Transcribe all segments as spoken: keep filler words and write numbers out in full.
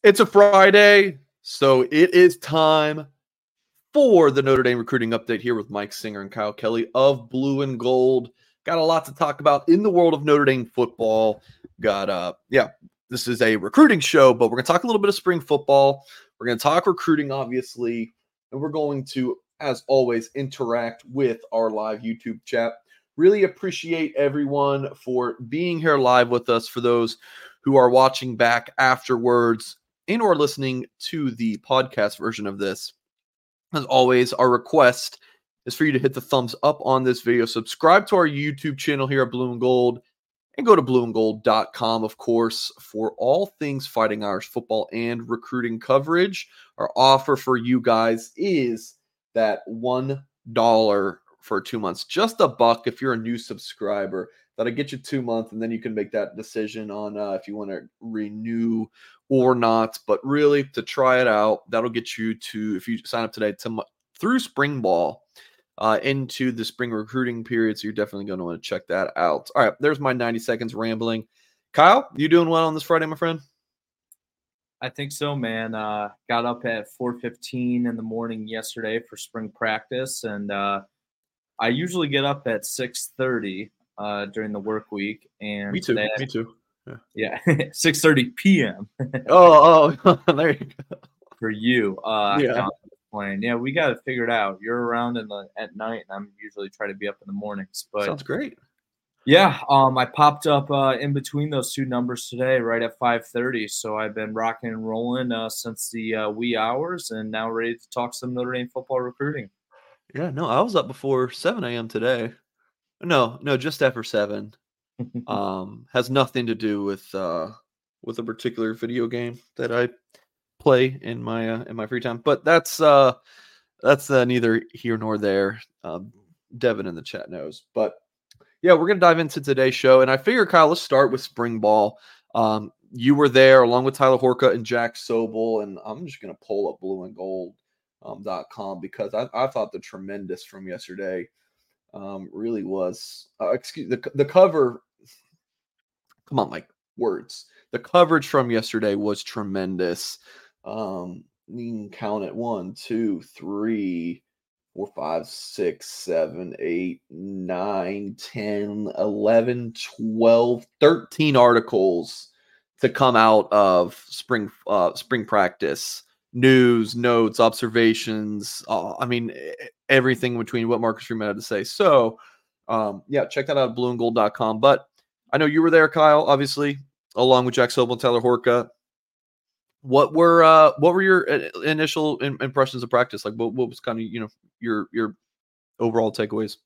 It's a Friday, so it is time for the Notre Dame recruiting update here with Mike Singer and Kyle Kelly of Blue and Gold. Got a lot to talk about in the world of Notre Dame football. Got, uh, yeah, this is a recruiting show, but we're going to talk a little bit of spring football. We're going to talk recruiting, obviously, and we're going to, as always, interact with our live YouTube chat. Really appreciate everyone for being here live with us. For those who are watching back afterwards and or listening to the podcast version of this, as always, our request is for you to hit the thumbs up on this video, subscribe to our YouTube channel here at Blue and Gold, and go to blue and gold dot com, of course, for all things Fighting Irish football and recruiting coverage. Our offer for you guys is that one dollar for two months, just a buck if you're a new subscriber. That'll get you two months, and then you can make that decision on uh, if you want to renew or not. But really, to try it out, that'll get you to, if you sign up today, to, through spring ball uh, into the spring recruiting period. So you're definitely going to want to check that out. All right, there's my ninety seconds rambling. Kyle, you doing well on this Friday, my friend? I think so, man. Uh, got up at four fifteen in the morning yesterday for spring practice, and uh, I usually get up at six thirty uh, during the work week. And me too. Today, me too. Yeah, yeah six thirty p.m. oh, oh, there you go. For you, uh, yeah. Playing. Yeah, we got to figure it out. You're around in the at night, and I'm usually try to be up in the mornings. But sounds great. Yeah, um, I popped up uh, in between those two numbers today, right at five thirty. So I've been rocking and rolling uh, since the uh, wee hours, and now ready to talk some Notre Dame football recruiting. Yeah, no, I was up before seven a.m. today. No, no, just after seven. um, has nothing to do with uh, with a particular video game that I play in my uh, in my free time. But that's uh, that's uh, neither here nor there. Um, Devin in the chat knows. But yeah, we're gonna dive into today's show, and I figure, Kyle, let's start with spring ball. Um, you were there along with Tyler Horka and Jack Sobel, and I'm just gonna pull up blue and gold dot com because I, I thought the tremendous from yesterday um, really was uh, excuse the the cover. Come on, Mike. Words. The coverage from yesterday was tremendous. Um, you can count it one, two, three, four, five, six, seven, eight, nine, ten, eleven, twelve, thirteen articles to come out of spring uh, spring practice. News, notes, observations. Uh, I mean, everything between what Marcus Freeman had to say. So, um, yeah, check that out at blue and gold dot com. But I know you were there, Kyle, obviously, along with Jack Sobel and Tyler Horka. What were uh, what were your initial impressions of practice? Like, what, what was kind of, you know, your your overall takeaways?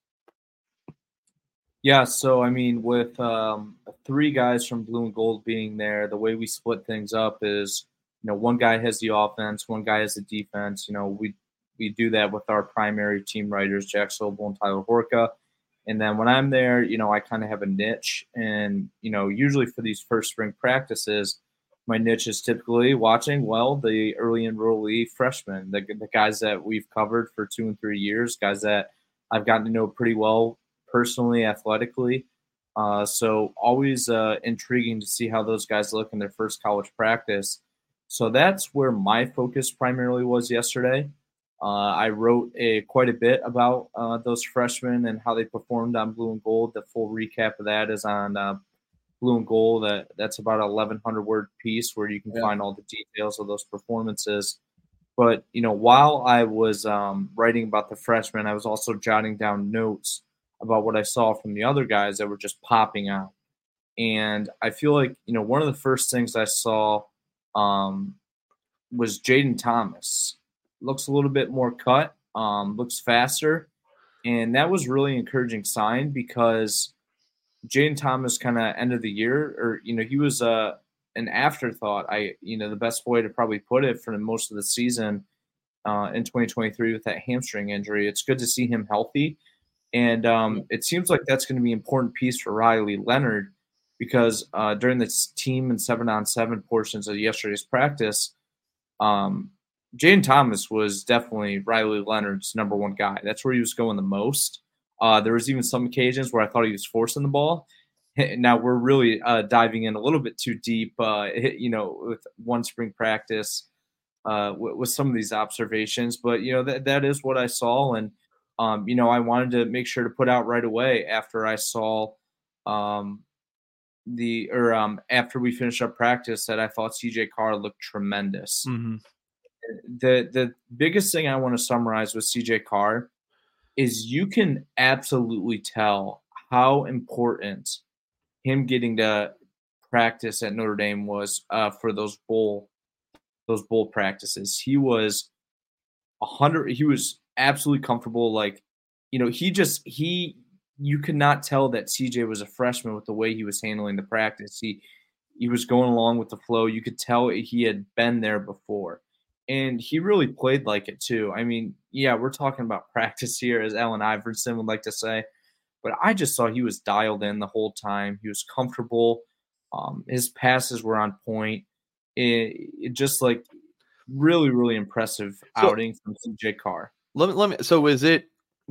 Yeah, so I mean, with um, three guys from Blue and Gold being there, the way we split things up is, you know, one guy has the offense, one guy has the defense. You know, we we do that with our primary team writers, Jack Sobel and Tyler Horka. And then when I'm there, you know, I kind of have a niche. And, you know, usually for these first spring practices, my niche is typically watching, well, the early enrollee freshmen, the, the guys that we've covered for two and three years, guys that I've gotten to know pretty well personally, athletically. Uh, so always uh, intriguing to see how those guys look in their first college practice. So that's where my focus primarily was yesterday. Uh, I wrote a quite a bit about uh, those freshmen and how they performed on Blue and Gold. The full recap of that is on uh, Blue and Gold. That, that's about an eleven hundred word piece where you can yeah. find all the details of those performances. But, you know, while I was um, writing about the freshmen, I was also jotting down notes about what I saw from the other guys that were just popping out. And I feel like, you know, one of the first things I saw um, was Jaden Thomas. Looks a little bit more cut, um, looks faster. And that was really encouraging sign because Jaden Thomas kind of end of the year, or, you know, he was uh, an afterthought. I, you know, the best way to probably put it for most of the season uh, in twenty twenty-three with that hamstring injury. It's good to see him healthy. And um, it seems like that's going to be an important piece for Riley Leonard because uh, during the team and seven on seven portions of yesterday's practice, um, Jaden Thomas was definitely Riley Leonard's number one guy. That's where he was going the most. Uh, there was even some occasions where I thought he was forcing the ball. now we're really uh, diving in a little bit too deep, uh, you know, with one spring practice uh, with, with some of these observations. But, you know, that that is what I saw. And, um, you know, I wanted to make sure to put out right away after I saw um, the or um, after we finished up practice that I thought C J Carr looked tremendous. Mm-hmm. The, the biggest thing I want to summarize with C J Carr is you can absolutely tell how important him getting to practice at Notre Dame was uh, for those bowl those bowl practices. He was a hundred. He was absolutely comfortable. Like, you know, he just he. You could not tell that C J was a freshman with the way he was handling the practice. He he was going along with the flow. You could tell he had been there before, and he really played like it too. I mean, yeah, we're talking about practice here, as Allen Iverson would like to say. But I just saw he was dialed in the whole time. He was comfortable. Um, his passes were on point. It, it just like really, really impressive So, outing from C J Carr. Let me let me. So is it?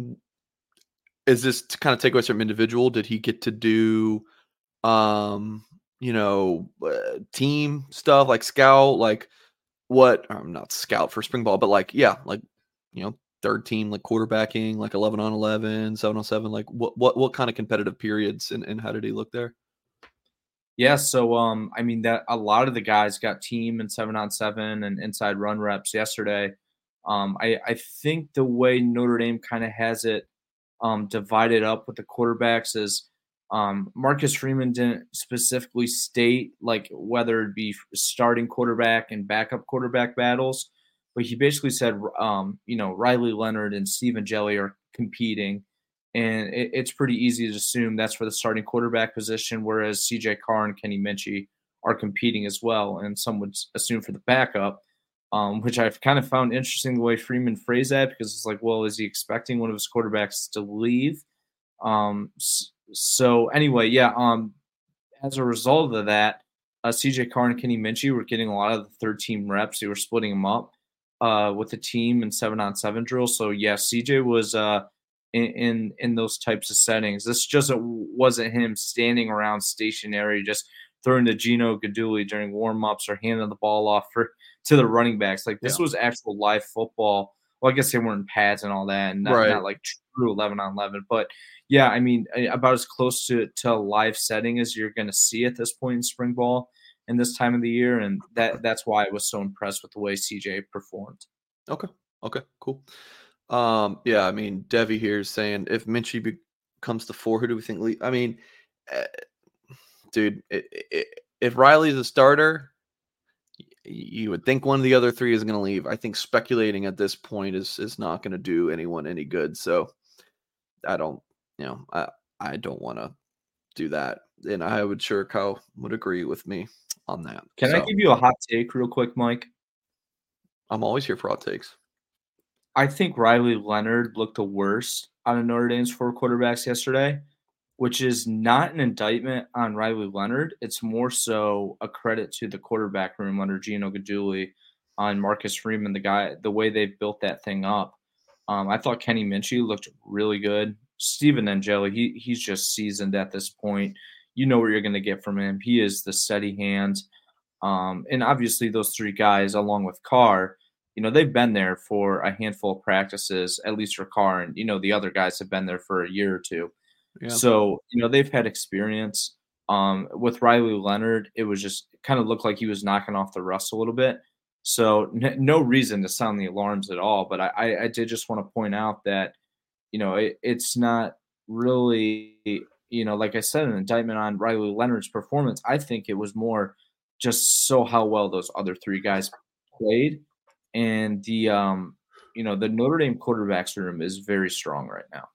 Is this to kind of take away from individual? Did he get to do, um, you know, uh, team stuff like scout, like what? I'm not scout for spring ball, but like yeah, like you know. Third team, like quarterbacking, like eleven on eleven, seven on seven, like what what what kind of competitive periods and, and how did he look there? Yeah, so um, I mean that a lot of the guys got team and seven on seven and inside run reps yesterday. Um, I I think the way Notre Dame kind of has it um, divided up with the quarterbacks is um, Marcus Freeman didn't specifically state like whether it be starting quarterback and backup quarterback battles. But he basically said, um, you know, Riley Leonard and Stephen Jelly are competing, and it, it's pretty easy to assume that's for the starting quarterback position, whereas C J Carr and Kenny Minchey are competing as well, and some would assume for the backup, um, which I've kind of found interesting the way Freeman phrased that because it's like, well, is he expecting one of his quarterbacks to leave? Um, so anyway, yeah, um, as a result of that, uh, C J Carr and Kenny Minchey were getting a lot of the third team reps. They were splitting them up uh, with the team and seven on seven drills. So yeah, C J was uh, in, in in those types of settings. This just wasn't him standing around stationary, just throwing to Gino Guidugli during warmups or handing the ball off for to the running backs. Like this yeah. was actual live football. Well, I guess they weren't pads and all that, and not, right. not like true eleven on eleven. But yeah, I mean, about as close to to a live setting as you're going to see at this point in spring ball in this time of the year, and that that's why I was so impressed with the way C J performed. Okay. Okay. Cool. Um, yeah, I mean, Devi here is saying if Minchey becomes the four, who do we think? Le- I mean, uh, dude, it, it, if Riley's a starter, you would think one of the other three is going to leave. I think speculating at this point is is not going to do anyone any good. So I don't, you know, I I don't want to do that, and I would sure Kyle would agree with me on that. Can so, I give you a hot take real quick, Mike? I'm always here for hot takes. I think Riley Leonard looked the worst out of Notre Dame's four quarterbacks yesterday, which is not an indictment on Riley Leonard. It's more so a credit to the quarterback room under Gino Guidugli on Marcus Freeman, the guy, the way they built that thing up. Um, I thought Kenny Minchey looked really good. Stephen Angeli, he he's just seasoned at this point. You know what you're going to get from him. He is the steady hand. Um, and obviously those three guys, along with Carr, you know, they've been there for a handful of practices, at least for Carr. And, you know, the other guys have been there for a year or two. Yeah. So, you know, they've had experience. Um, with Riley Leonard, it was just kind of looked like he was knocking off the rust a little bit. So n- no reason to sound the alarms at all. But I, I, I did just want to point out that, you know, it, it's not really, you know, like I said, an indictment on Riley Leonard's performance. I think it was more just so how well those other three guys played. And the, um, you know, the Notre Dame quarterbacks room is very strong right now.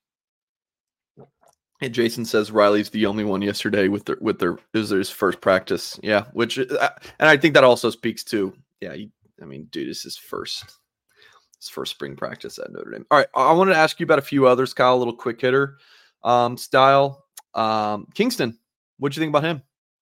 And Jason says Riley's the only one yesterday with their with their it was his first practice. Yeah, which and I think that also speaks to yeah. He, I mean, dude, this is first his first spring practice at Notre Dame. All right, I wanted to ask you about a few others, Kyle. A little quick hitter um, style. Um, Kingston, what'd you think about him?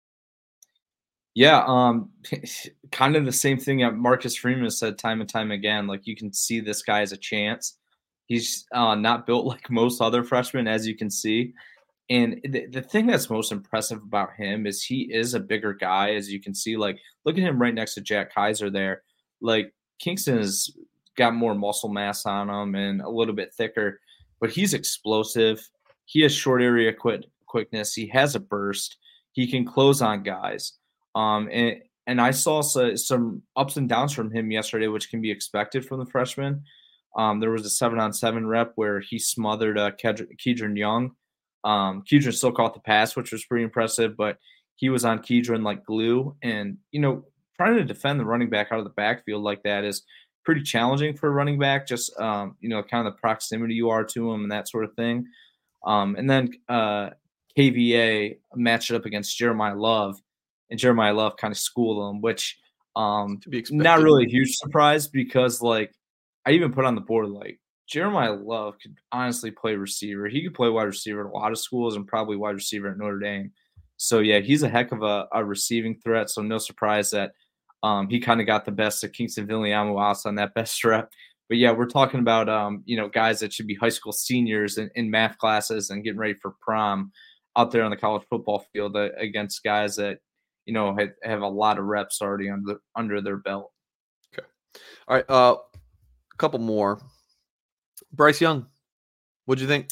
Yeah, um, kind of the same thing that Marcus Freeman said time and time again. Like you can see this guy as a chance. He's uh, not built like most other freshmen, as you can see. And the, the thing that's most impressive about him is he is a bigger guy, as you can see. Like, look at him right next to Jack Kaiser there. Like, Kingston has got more muscle mass on him and a little bit thicker, but he's explosive. He has short area quick, quickness. He has a burst. He can close on guys. Um, and, and I saw so, some ups and downs from him yesterday, which can be expected from the freshman. Um, there was a seven on seven rep where he smothered uh, Kedron Young. Um, Kedron still caught the pass, which was pretty impressive, but he was on Kedron like glue. And, you know, trying to defend the running back out of the backfield like that is pretty challenging for a running back, just, um, you know, kind of the proximity you are to him and that sort of thing. Um, and then uh, K V A matched it up against Jeremiah Love, and Jeremiah Love kind of schooled him, which um, To be expected. not really a huge surprise because, like, I even put on the board, like, Jeremiah Love could honestly play receiver. He could play wide receiver at a lot of schools and probably wide receiver at Notre Dame. So, yeah, he's a heck of a, a receiving threat. So, no surprise that um, he kind of got the best of Kingston Viliamu on that best rep. But, yeah, we're talking about, um, you know, guys that should be high school seniors in, in math classes and getting ready for prom out there on the college football field uh, against guys that, you know, have, have a lot of reps already under, under their belt. Okay. All right. Uh, a couple more. Bryce Young, what'd you think?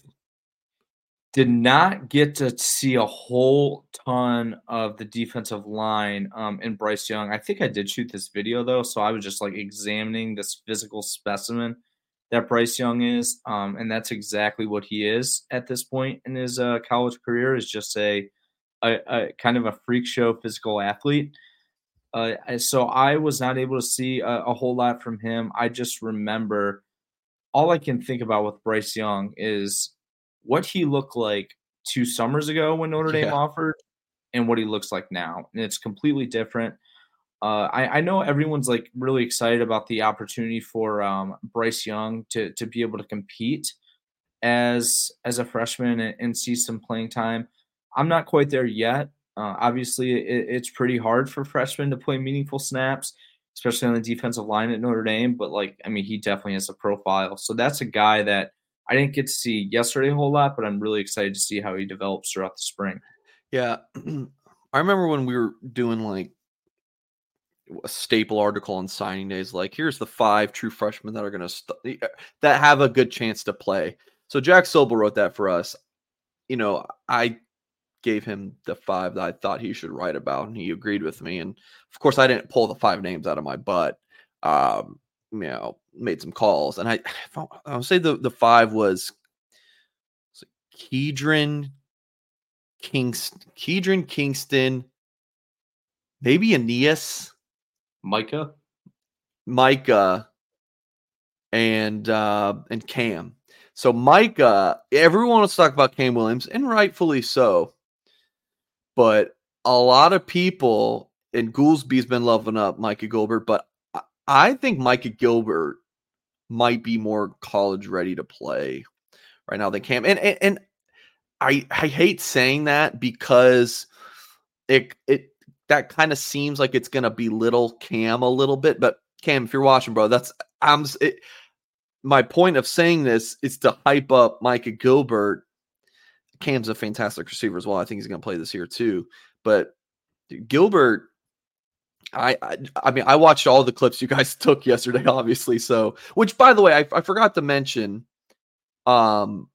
Did not get to see a whole ton of the defensive line um, in Bryce Young. I think I did shoot this video, though, so I was just, like, examining this physical specimen that Bryce Young is, um, and that's exactly what he is at this point in his uh, college career, is just a, a, a kind of a freak show physical athlete. Uh, so I was not able to see a, a whole lot from him. I just remember – all I can think about with Bryce Young is what he looked like two summers ago when Notre Dame Yeah. offered and what he looks like now. And it's completely different. Uh, I, I know everyone's like really excited about the opportunity for um, Bryce Young to to be able to compete as as a freshman and, and see some playing time. I'm not quite there yet. Uh, obviously, it, it's pretty hard for freshmen to play meaningful snaps, especially on the defensive line at Notre Dame. But, like, I mean, he definitely has a profile. So that's a guy that I didn't get to see yesterday a whole lot, but I'm really excited to see how he develops throughout the spring. Yeah. I remember when we were doing, like, a staple article on signing days, like, here's the five true freshmen that are going to st- that have a good chance to play. So Jack Sobel wrote that for us. You know, I gave him the five that I thought he should write about, and he agreed with me. And of course, I didn't pull the five names out of my butt. Um, you know, made some calls, and I, I would say the the five was, was Kedron, Kingston, Kedron Kingston, maybe Aeneas, Micah, Micah, and uh, and Cam. So Micah, everyone wants to talk about Cam Williams, and rightfully so. But a lot of people, and Goolsby's been loving up Micah Gilbert, but I think Micah Gilbert might be more college ready to play right now than Cam. And and, and I I hate saying that because it it that kind of seems like it's gonna belittle Cam a little bit. But Cam, if you're watching, bro, that's I'm it, my point of saying this is to hype up Micah Gilbert. Cam's a fantastic receiver as well. I think he's going to play this year too. But dude, Gilbert, I, I I mean, I watched all the clips you guys took yesterday, obviously. So, which, by the way, I, I forgot to mention, um,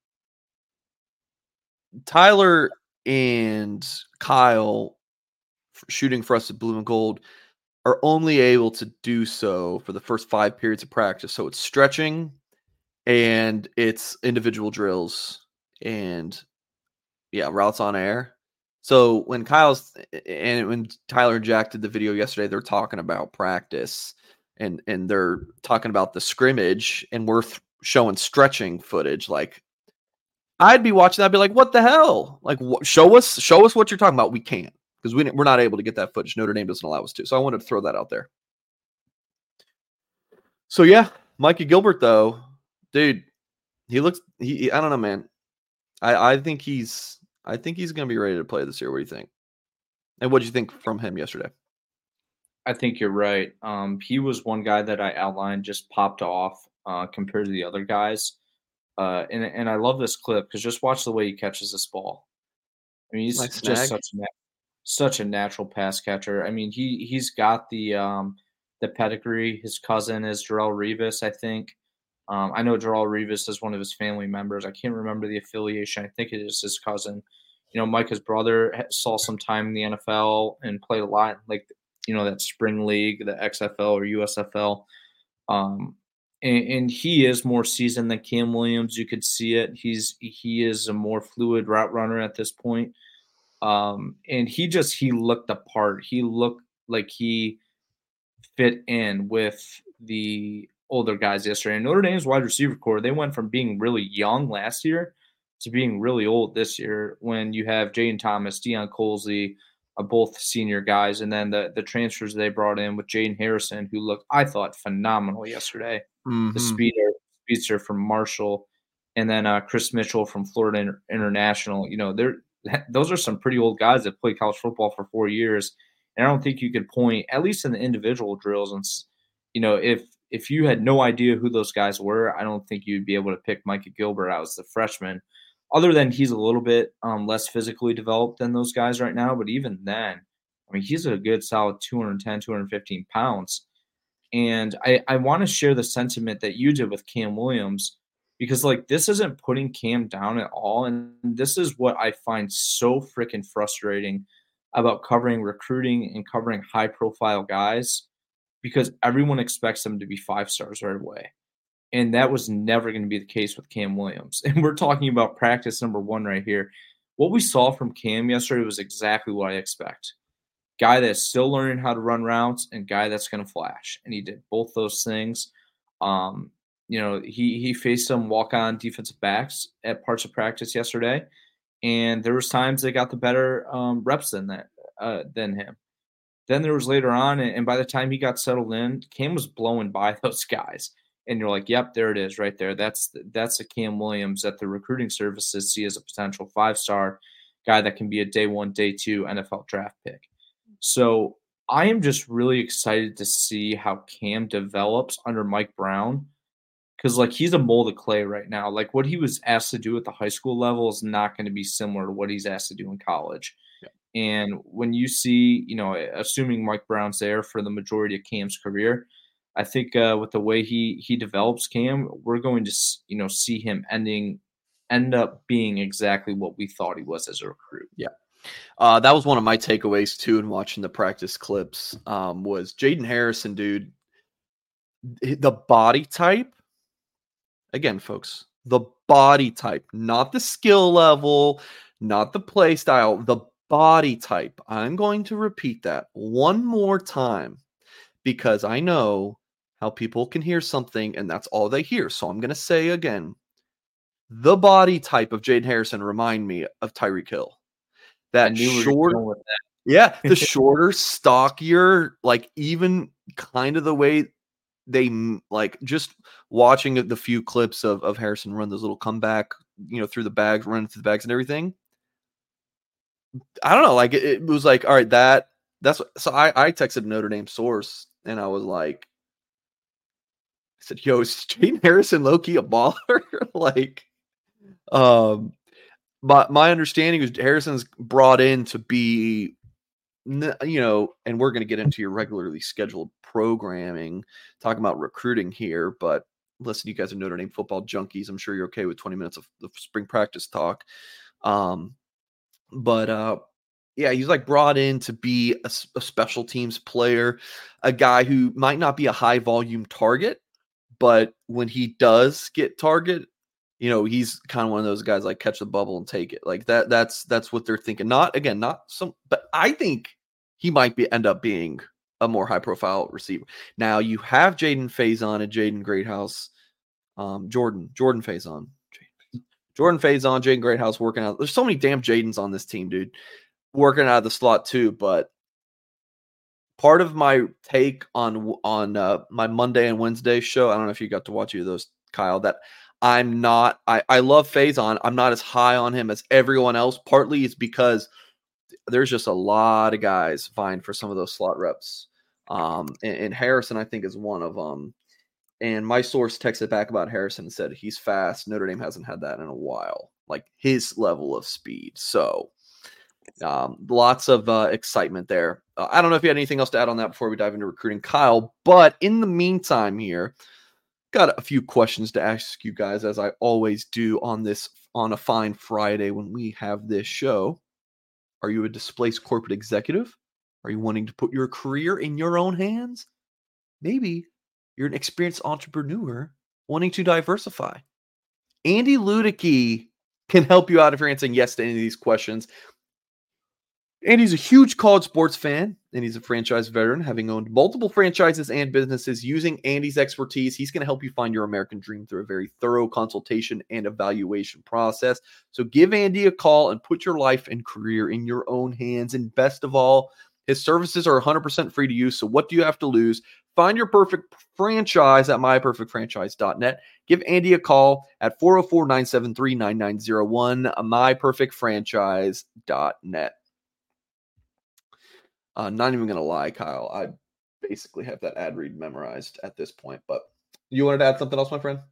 Tyler and Kyle shooting for us at Blue and Gold are only able to do so for the first five periods of practice. So it's stretching and it's individual drills and yeah, routes on air. So when Kyle's and when Tyler and Jack did the video yesterday, they're talking about practice and and they're talking about the scrimmage, and we're th- showing stretching footage. Like, I'd be watching that, I'd be like, "What the hell? Like, wh- show us, show us what you're talking about." We can't because we we're not able to get that footage. Notre Dame doesn't allow us to. So I wanted to throw that out there. So yeah, Micah Gilbert though, dude, he looks. He I don't know, man. I I think he's. I think he's going to be ready to play this year. What do you think? And what did you think from him yesterday? I think you're right. Um, he was one guy that I outlined just popped off uh, compared to the other guys. Uh, and, and I love this clip because just watch the way he catches this ball. I mean, he's Nice just snag. such a such a natural pass catcher. I mean, he he's got the um, the pedigree. His cousin is Darrelle Revis, I think. Um, I know Darrelle Revis is one of his family members. I can't remember the affiliation. I think it is his cousin. You know, Micah's brother saw some time in the N F L and played a lot, like you know that spring league, the X F L or U S F L. Um, and, and he is more seasoned than Cam Williams. You could see it. He's he is a more fluid route runner at this point. Um, and he just he looked the part. He looked like he fit in with the older guys yesterday. And Notre Dame's wide receiver core, they went from being really young last year to being really old this year when you have Jaden Thomas, Deion Colsey, uh, both senior guys, and then the the transfers they brought in with Jaden Harrison, who looked, I thought, phenomenal yesterday. Mm-hmm. The speeder, speedster from Marshall, and then uh, Chris Mitchell from Florida Inter- International. You know, they're those are some pretty old guys that played college football for four years. And I don't think you could point, at least in the individual drills, and you know, if if you had no idea who those guys were, I don't think you'd be able to pick Micah Gilbert out as the freshman. Other than he's a little bit um, less physically developed than those guys right now, but even then, I mean, he's a good solid two ten, two fifteen pounds. And I, I want to share the sentiment that you did with Cam Williams because, like, this isn't putting Cam down at all. And this is what I find so freaking frustrating about covering recruiting and covering high-profile guys because everyone expects them to be five stars right away. And that was never going to be the case with Cam Williams. And we're talking about practice number one right here. What we saw from Cam yesterday was exactly what I expect. Guy that's still learning how to run routes and guy that's going to flash. And he did both those things. Um, you know, he he faced some walk-on defensive backs at parts of practice yesterday. And there was times they got the better um, reps than that uh, than him. Then there was later on, and by the time he got settled in, Cam was blowing by those guys. And you're like, yep, there it is right there. That's that's a Cam Williams that the recruiting services see as a potential five-star guy that can be a day one, day two N F L draft pick. So I am just really excited to see how Cam develops under Mike Brown because, like, he's a mold of clay right now. Like, what he was asked to do at the high school level is not going to be similar to what he's asked to do in college. Yeah. And when you see, you know, assuming Mike Brown's there for the majority of Cam's career, I think uh, with the way he he develops Cam, we're going to, you know, see him ending end up being exactly what we thought he was as a recruit. Yeah. Uh, that was one of my takeaways, too, in watching the practice clips um, was Jaden Harrison, dude. The body type, again, folks, the body type, not the skill level, not the play style, the body type. I'm going to repeat that one more time because I know how people can hear something and that's all they hear. So I'm going to say again, the body type of Jaden Harrison remind me of Tyreek Hill. That short, that. yeah, the shorter, stockier, like even kind of the way they like just watching the few clips of, of Harrison run those little comeback, you know, through the bags, running through the bags and everything. I don't know. Like it, it was like, all right, that that's so I, I texted Notre Dame source and I was like, I said, yo, is Jaden Harrison low-key a baller? like, um, But my understanding is Harrison's brought in to be, you know, and we're going to get into your regularly scheduled programming, talking about recruiting here. But listen, you guys are Notre Dame football junkies. I'm sure you're okay with twenty minutes of the spring practice talk. Um, but uh, yeah, he's like brought in to be a, a special teams player, a guy who might not be a high volume target, but when he does get target, you know, he's kind of one of those guys like catch the bubble and take it like that. That's, that's what they're thinking. Not again, not some, but I think he might be end up being a more high profile receiver. Now you have Jaden Faison and Jaden Greathouse, um, Jordan, Jordan Faison, Jordan Faison, Jaden Greathouse working out. There's so many damn Jadens on this team, dude, working out of the slot too. But part of my take on, on uh, my Monday and Wednesday show, I don't know if you got to watch either of those, Kyle, that I'm not, I, I love Faison. I'm not as high on him as everyone else. Partly it's because there's just a lot of guys vying for some of those slot reps. Um, and, and Harrison, I think, is one of them. And my source texted back about Harrison and said, he's fast. Notre Dame hasn't had that in a while, like his level of speed. So Um, lots of uh, excitement there. Uh, I don't know if you had anything else to add on that before we dive into recruiting, Kyle. But in the meantime, here, got a few questions to ask you guys, as I always do on this on a fine Friday when we have this show. Are you a displaced corporate executive? Are you wanting to put your career in your own hands? Maybe you're an experienced entrepreneur wanting to diversify. Andy Ludicky can help you out if you're answering yes to any of these questions. Andy's a huge college sports fan, and he's a franchise veteran, having owned multiple franchises and businesses. Using Andy's expertise, he's going to help you find your American dream through a very thorough consultation and evaluation process. So give Andy a call and put your life and career in your own hands. And best of all, his services are one hundred percent free to use. So what do you have to lose? Find your perfect franchise at my perfect franchise dot net. Give Andy a call at four oh four, nine seven three, nine nine oh one, my perfect franchise dot net. Uh, not even going to lie, Kyle. I basically have that ad read memorized at this point. But you wanted to add something else, my friend?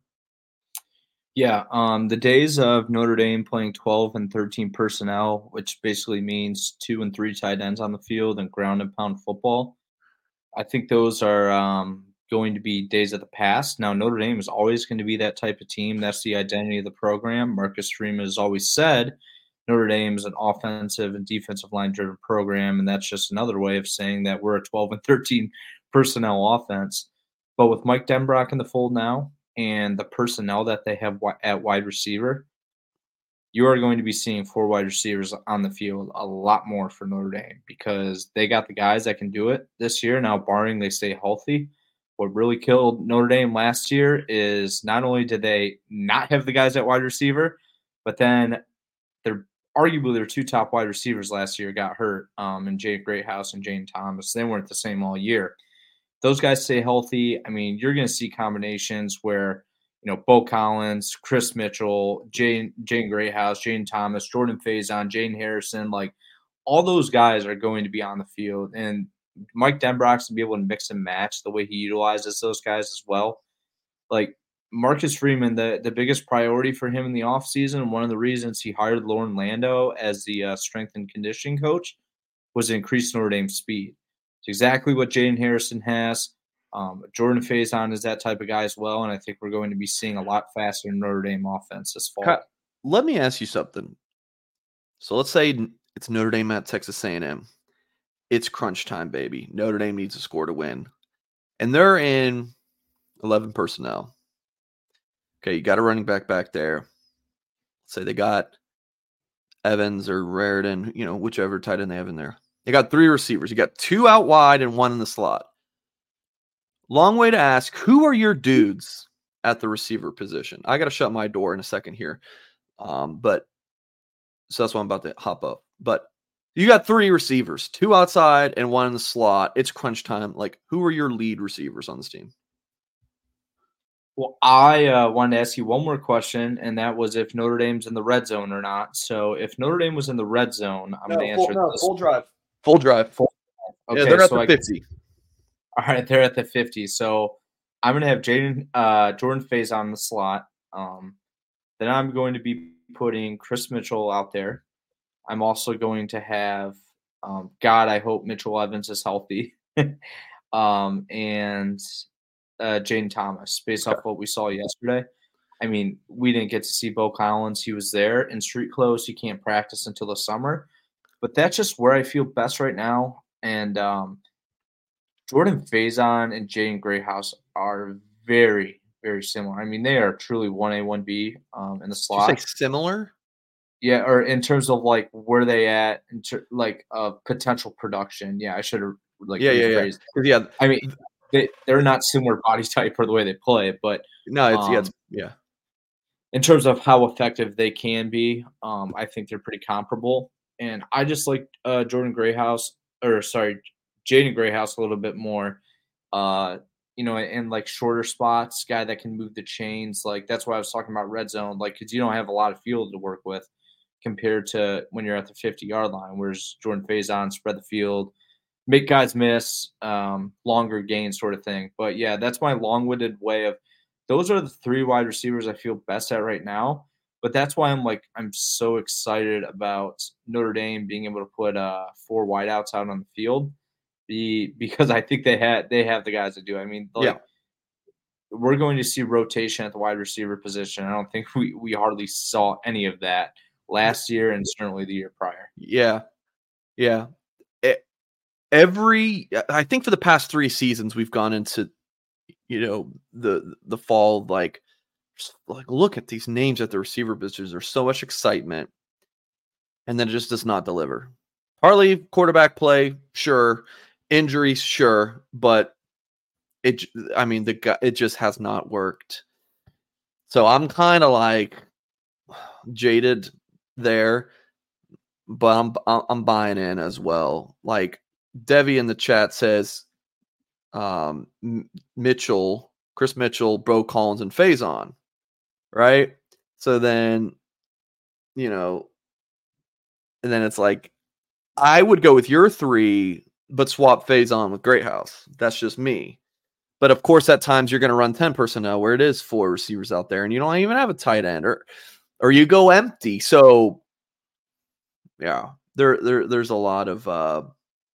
Yeah, um, the days of Notre Dame playing twelve and thirteen personnel, which basically means two and three tight ends on the field and ground and pound football, I think those are um, going to be days of the past. Now, Notre Dame is always going to be that type of team. That's the identity of the program. Marcus Freeman has always said Notre Dame is an offensive and defensive line driven program, and that's just another way of saying that we're a twelve and thirteen personnel offense. But with Mike Denbrock in the fold now and the personnel that they have at wide receiver, you are going to be seeing four wide receivers on the field a lot more for Notre Dame because they got the guys that can do it this year. Now, barring they stay healthy, what really killed Notre Dame last year is not only did they not have the guys at wide receiver, but then they're arguably their two top wide receivers last year got hurt, um, and Jay Greathouse and Jane Thomas. They weren't the same all year. Those guys stay healthy. I mean, you're going to see combinations where, you know, Bo Collins, Chris Mitchell, Jane, Jane Greathouse, Jane Thomas, Jordan Faison, Jane Harrison, like all those guys are going to be on the field. And Mike Denbrock's to be able to mix and match the way he utilizes those guys as well. Like Marcus Freeman, the, the biggest priority for him in the offseason, one of the reasons he hired Lauren Lando as the uh, strength and conditioning coach was to increase Notre Dame's speed. It's exactly what Jaden Harrison has. Um, Jordan Faison is that type of guy as well, and I think we're going to be seeing a lot faster Notre Dame offense this fall. Let me ask you something. So let's say it's Notre Dame at Texas A and M. It's crunch time, baby. Notre Dame needs a score to win. And they're in eleven personnel. Okay, you got a running back back there. Let's say they got Evans or Raritan, you know, whichever tight end they have in there. They got three receivers. You got two out wide and one in the slot. Long way to ask, who are your dudes at the receiver position? I got to shut my door in a second here. Um, but so that's why I'm about to hop up. But you got three receivers, two outside and one in the slot. It's crunch time. Like, who are your lead receivers on this team? Well, I uh, wanted to ask you one more question, and that was if Notre Dame's in the red zone or not. So if Notre Dame was in the red zone, I'm no, going to answer full, no, this. Full drive. Full drive. Full. Okay, yeah, they're at so the I, fifty. All right, they're at the fifty. So I'm going to have Jaden, uh, Jordan Faison on the slot. Um, then I'm going to be putting Chris Mitchell out there. I'm also going to have, um, God, I hope Mitchell Evans is healthy, um, and uh, Jane Thomas, based off what we saw yesterday. I mean, we didn't get to see Bo Collins. He was there in street clothes. He can't practice until the summer. But that's just where I feel best right now. And um, Jordan Faison and Jaden Greathouse are very, very similar. I mean, they are truly one A, one B um, in the slot. Did you say similar? Yeah, or in terms of like where they at, in ter- like uh, potential production. Yeah, I should have like yeah, yeah, yeah. yeah. I mean, they they're not similar body type for the way they play, but no, it's um, yeah, it's, yeah. In terms of how effective they can be, um, I think they're pretty comparable. And I just like uh, Jordan Greathouse, or sorry, Jaden Greathouse a little bit more. Uh, you know, in like shorter spots, guy that can move the chains. Like that's why I was talking about red zone, like because you don't have a lot of field to work with compared to when you're at the fifty-yard line, whereas Jordan Faison spread the field, make guys miss, um, longer gain sort of thing. But, yeah, that's my long-winded way of – those are the three wide receivers I feel best at right now. But that's why I'm like I'm so excited about Notre Dame being able to put uh, four wideouts out on the field, be because I think they had they have the guys to do it. I mean, like Yeah. we're going to see rotation at the wide receiver position. I don't think we we hardly saw any of that last year and certainly the year prior. Yeah. Yeah. It, every I think for the past three seasons we've gone into, you know, the the fall like like look at these names at the receiver positions. There's so much excitement, and then it just does not deliver. Partly quarterback play, sure. Injuries, sure, but it. I mean, the guy, it just has not worked. So I'm kind of like jaded there, but I'm I'm buying in as well. Like Devi in the chat says, um, Mitchell, Chris Mitchell, Bro Collins, and Faison, right? So then, you know, and then it's like I would go with your three, but swap Faison with Greathouse. That's just me. But of course, at times you're going to run ten personnel where it is four receivers out there, and you don't even have a tight end, or or you go empty. So yeah, there there there's a lot of uh,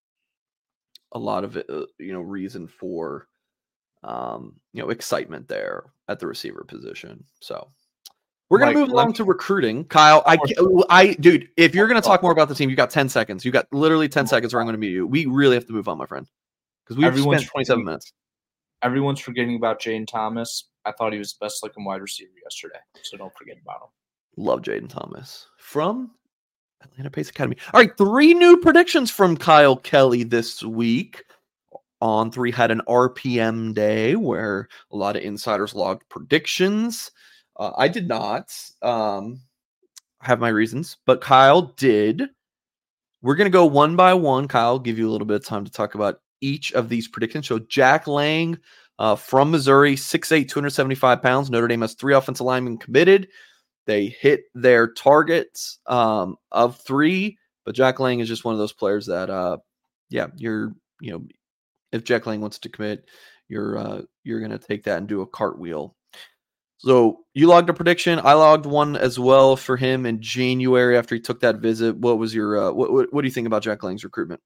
a lot of uh, you know reason for um, you know excitement there at the receiver position. So we're gonna Mike, move along me, to recruiting. Kyle, I, I, dude, if you're gonna talk more about the team, you got ten seconds. You got literally ten seconds, or I'm gonna mute you. We really have to move on, my friend, because we've everyone's spent twenty-seven minutes. Everyone's forgetting about Jayden Thomas. I thought he was the best looking wide receiver yesterday, so don't forget about him. Love Jayden Thomas from Atlanta Pace Academy. All right, three new predictions from Kyle Kelly this week. On three had an R P M day where a lot of insiders logged predictions. Uh, I did not um, have my reasons, but Kyle did. We're going to go one by one. Kyle, give you a little bit of time to talk about each of these predictions. So Jack Lang uh, from Missouri, six eight, two hundred seventy-five pounds. Notre Dame has three offensive linemen committed. They hit their targets um, of three, but Jack Lang is just one of those players that, uh, yeah, you're, you know, if Jack Lang wants to commit, you're uh, you're going to take that and do a cartwheel. So you logged a prediction. I logged one as well for him in January after he took that visit. What was your uh, what, what what do you think about Jack Lang's recruitment?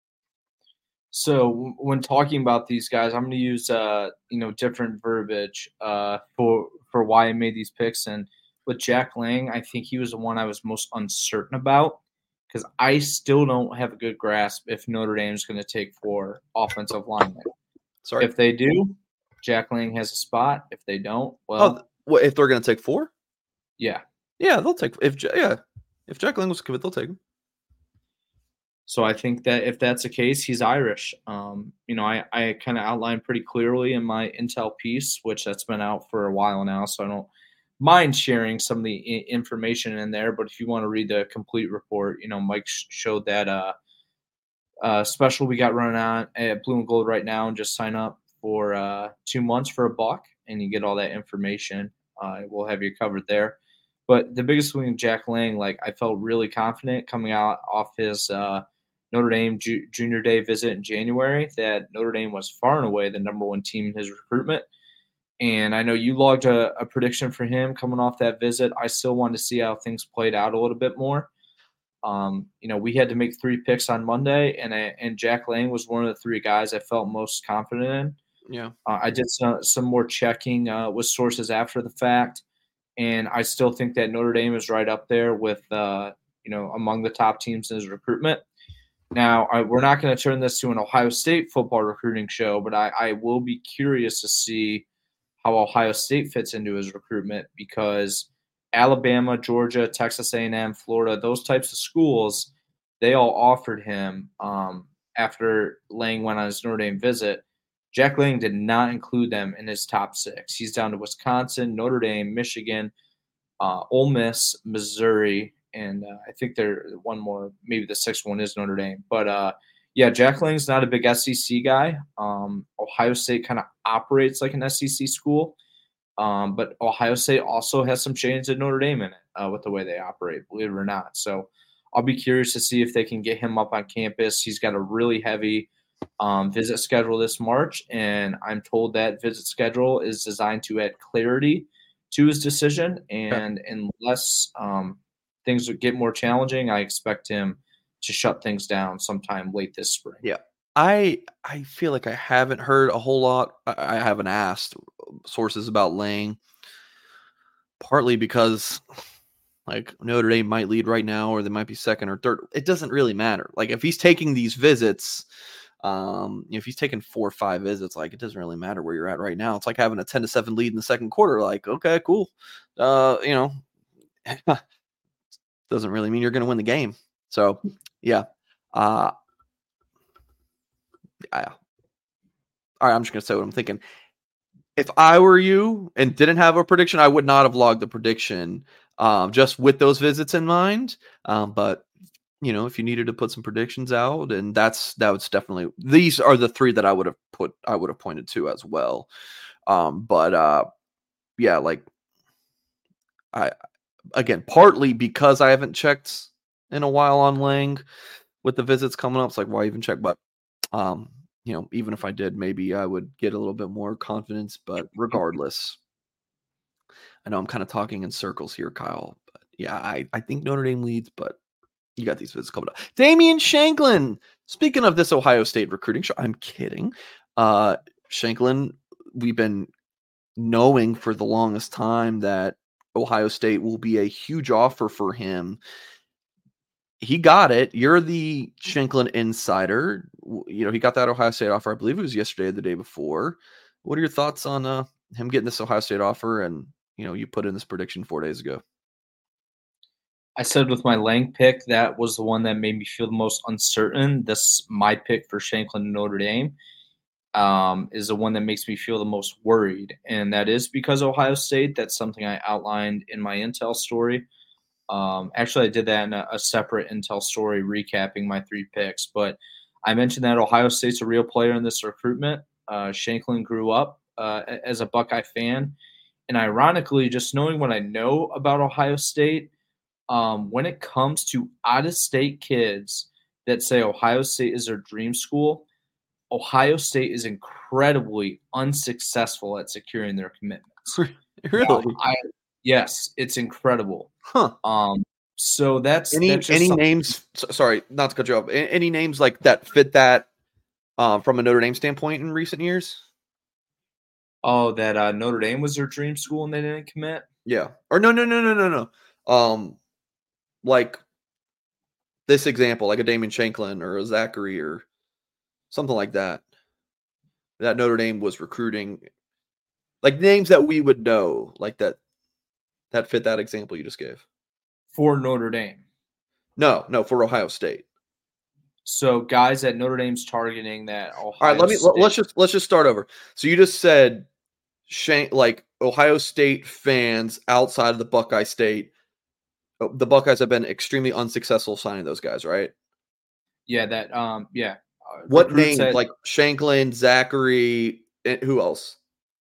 So when talking about these guys, I'm going to use uh, you know different verbiage uh, for for why I made these picks. And with Jack Lang, I think he was the one I was most uncertain about because I still don't have a good grasp if Notre Dame is going to take four offensive linemen. Sorry, if they do, Jack Lang has a spot. If they don't, well, oh, what, if they're going to take four? Yeah, yeah, they'll take if yeah if Jack Lang was commit, they'll take him. So I think that if that's the case, he's Irish. Um, you know, I, I kind of outlined pretty clearly in my Intel piece, which that's been out for a while now, so I don't mind sharing some of the I- information in there. But if you want to read the complete report, you know, Mike sh- showed that uh, uh, special we got running on at Blue and Gold right now, and just sign up for uh, two months for a buck, and you get all that information. Uh, we'll have you covered there. But the biggest thing with Jack Lang, like I felt really confident coming out off his uh, – Notre Dame ju- junior day visit in January that Notre Dame was far and away the number one team in his recruitment. And I know you logged a, a prediction for him coming off that visit. I still wanted to see how things played out a little bit more. Um, you know, we had to make three picks on Monday, and I, and Jack Lang was one of the three guys I felt most confident in. Yeah, uh, I did some, some more checking uh, with sources after the fact, and I still think that Notre Dame is right up there with, uh, you know, among the top teams in his recruitment. Now, I, we're not going to turn this to an Ohio State football recruiting show, but I, I will be curious to see how Ohio State fits into his recruitment because Alabama, Georgia, Texas A and M, Florida, those types of schools, they all offered him um, after Lang went on his Notre Dame visit. Jack Lang did not include them in his top six. He's down to Wisconsin, Notre Dame, Michigan, uh, Ole Miss, Missouri, and uh, I think there one more, maybe the sixth one is Notre Dame. But uh, yeah, Jack Lang's not a big S E C guy. Um, Ohio State kind of operates like an S E C school, um, but Ohio State also has some shades of Notre Dame in it uh, with the way they operate, believe it or not. So I'll be curious to see if they can get him up on campus. He's got a really heavy um, visit schedule this March, and I'm told that visit schedule is designed to add clarity to his decision. And unless um, things get more challenging, I expect him to shut things down sometime late this spring. Yeah. I I feel like I haven't heard a whole lot. I, I haven't asked sources about Lang, partly because like Notre Dame might lead right now, or they might be second or third. It doesn't really matter. Like if he's taking these visits, um, if he's taking four or five visits, like it doesn't really matter where you're at right now. It's like having a ten to seven lead in the second quarter. Like, okay, cool. Uh, you know, doesn't really mean you're going to win the game. So yeah. Uh, yeah. All right, I'm just going to say what I'm thinking. If I were you and didn't have a prediction, I would not have logged the prediction um, just with those visits in mind. Um, but, you know, if you needed to put some predictions out, and that's, that was definitely, these are the three that I would have put, I would have pointed to as well. Um, but uh, yeah, like I, again, partly because I haven't checked in a while on Lang with the visits coming up. It's like, why even check? But, um, you know, even if I did, maybe I would get a little bit more confidence. But regardless, I know I'm kind of talking in circles here, Kyle. But yeah, I, I think Notre Dame leads, but you got these visits coming up. Damian Shanklin. Speaking of this Ohio State recruiting show, I'm kidding. Uh, Shanklin, we've been knowing for the longest time that Ohio State will be a huge offer for him. He got it. You're the Shanklin insider. You know, he got that Ohio State offer. I believe it was yesterday or the day before. What are your thoughts on uh, him getting this Ohio State offer? And, you know, you put in this prediction four days ago. I said with my Lang pick, that was the one that made me feel the most uncertain. This, my pick for Shanklin and Notre Dame, um, is the one that makes me feel the most worried. And that is because Ohio State. That's something I outlined in my Intel story. Um, actually, I did that in a, a separate Intel story recapping my three picks. But I mentioned that Ohio State's a real player in this recruitment. Uh, Shanklin grew up uh, as a Buckeye fan. And ironically, just knowing what I know about Ohio State, um, when it comes to out-of-state kids that say Ohio State is their dream school, Ohio State is incredibly unsuccessful at securing their commitments. Really? Now, I, yes, it's incredible. Huh. Um, so that's any that's just any something. names. Sorry, not to cut you off. Any, any names like that fit that um, from a Notre Dame standpoint in recent years? Oh, that uh, Notre Dame was their dream school and they didn't commit. Yeah. Or no, no, no, no, no, no. Um, like this example, like a Damian Shanklin or a Zachary or something like that. That Notre Dame was recruiting, like names that we would know, like that. That fit that example you just gave. For Notre Dame. No, no, for Ohio State. So guys at Notre Dame's targeting that Ohio All right, let me State. let's just let's just start over. So you just said Shank, like Ohio State fans outside of the Buckeye State, the Buckeyes have been extremely unsuccessful signing those guys, right? Yeah, that um yeah. Uh, what names at, like Shanklin, Zachary, and who else?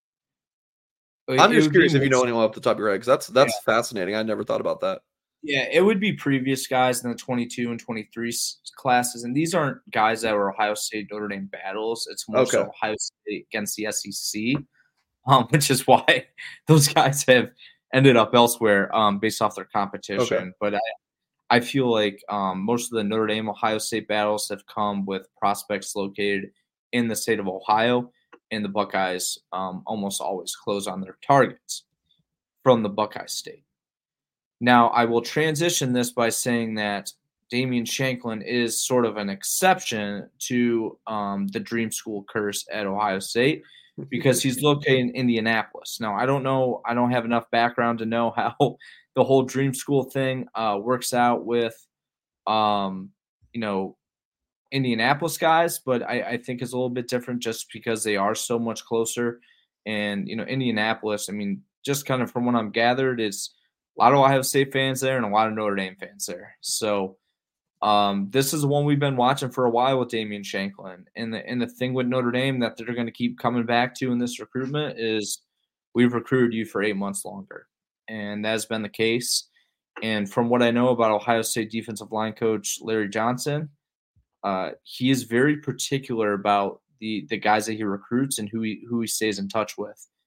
It, I'm just curious if you know most, anyone off the top of your head, because that's that's yeah. fascinating. I never thought about that. Yeah, it would be previous guys in the twenty-two and twenty-three classes, and these aren't guys that were Ohio State Notre Dame battles. It's more okay. so Ohio State against the S E C, um, which is why those guys have ended up elsewhere um, based off their competition. Okay. But I, I feel like um, most of the Notre Dame Ohio State battles have come with prospects located in the state of Ohio. And the Buckeyes um, almost always close on their targets from the Buckeye State. Now, I will transition this by saying that Damian Shanklin is sort of an exception to um, the dream school curse at Ohio State because he's located in Indianapolis. Now, I don't know. I don't have enough background to know how the whole dream school thing uh, works out with, um, you know, Indianapolis guys, but I, I think is a little bit different just because they are so much closer. And, you know, Indianapolis, I mean, just kind of from what I'm gathered, is a lot of Ohio State fans there and a lot of Notre Dame fans there. So um, this is the one we've been watching for a while with Damian Shanklin. And the, and the thing with Notre Dame that they're going to keep coming back to in this recruitment is we've recruited you for eight months longer. And that's been the case. And from what I know about Ohio State defensive line coach Larry Johnson, Uh, he is very particular about the the guys that he recruits and who he who he stays in touch with.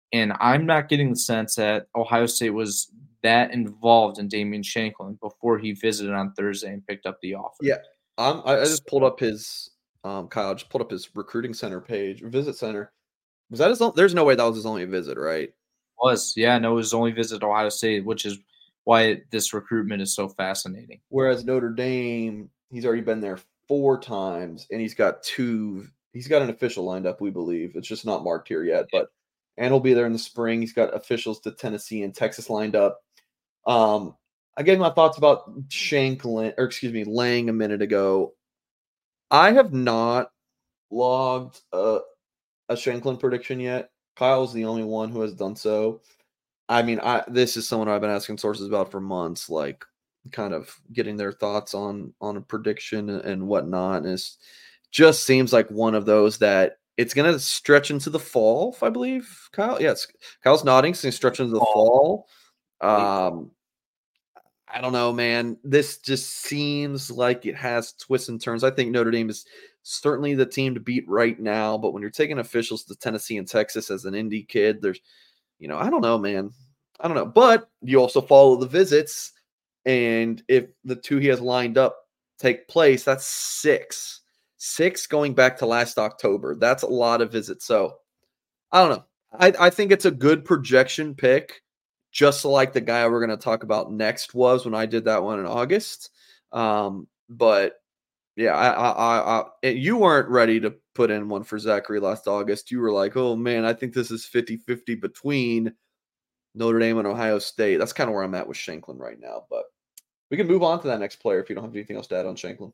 And I'm not getting the sense that Ohio State was that involved in Damian Shanklin before he visited on Thursday and picked up the offer. Yeah, um, I, I just pulled So, up his um, Kyle. Just pulled up his recruiting center page, visit center. Was that his? own- There's no way that was his only visit, right? was yeah, no, it was only visit to Ohio State, which is why this recruitment is so fascinating. Whereas Notre Dame, he's already been there four times, and he's got two. He's got an official lined up, we believe. It's just not marked here yet, but and he'll be there in the spring. He's got officials to Tennessee and Texas lined up. Um, I gave my thoughts about Shanklin, or excuse me, Lang a minute ago. I have not logged a, a Shanklin prediction yet. Kyle's the only one who has done so. I mean, I this is someone I've been asking sources about for months, like kind of getting their thoughts on on a prediction and whatnot. And it just seems like one of those that it's going to stretch into the fall, if I believe. Kyle, yes, Kyle's nodding, so stretch into the fall. Um, I don't know, man. This just seems like it has twists and turns. I think Notre Dame is certainly the team to beat right now, but when you're taking officials to Tennessee and Texas as an indie kid, there's, you know, I don't know, man. I don't know. But you also follow the visits, and if the two he has lined up take place, that's six. Six going back to last October. That's a lot of visits. So I don't know. I, I think it's a good projection pick, just like the guy we're going to talk about next was when I did that one in August. Um, but yeah, I, I, I, I, you weren't ready to put in one for Zachary last August. You were like, oh man, I think this is fifty-fifty between Notre Dame and Ohio State. That's kind of where I'm at with Shanklin right now. But we can move on to that next player if you don't have anything else to add on Shanklin.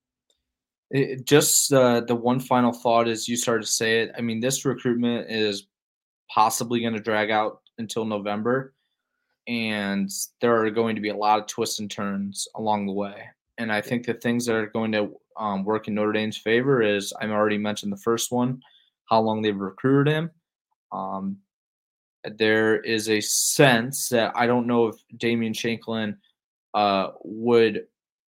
It, just uh, the one final thought is you started to say it. I mean, this recruitment is possibly going to drag out until November, and there are going to be a lot of twists and turns along the way. And I think the things that are going to um, work in Notre Dame's favor is I've already mentioned the first one, how long they've recruited him. Um, there is a sense that I don't know if Damian Shanklin uh, would